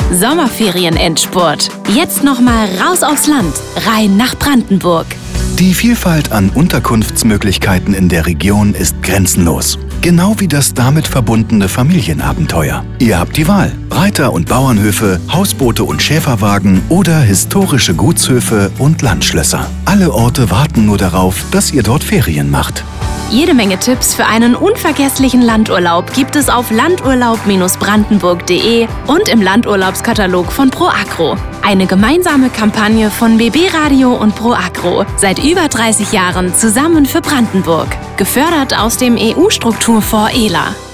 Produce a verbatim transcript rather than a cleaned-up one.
Sommerferien-Endspurt. Jetzt nochmal raus aufs Land, rein nach Brandenburg. Die Vielfalt an Unterkunftsmöglichkeiten in der Region ist grenzenlos. Genau wie das damit verbundene Familienabenteuer. Ihr habt die Wahl. Reiter- und Bauernhöfe, Hausboote und Schäferwagen oder historische Gutshöfe und Landschlösser. Alle Orte warten nur darauf, dass ihr dort Ferien macht. Jede Menge Tipps für einen unvergesslichen Landurlaub gibt es auf landurlaub Bindestrich brandenburg punkt de und im Landurlaubskatalog von ProAgro. Eine gemeinsame Kampagne von B B Radio und ProAgro. Seit über dreißig Jahren zusammen für Brandenburg. Gefördert aus dem E U-Strukturfonds E L A.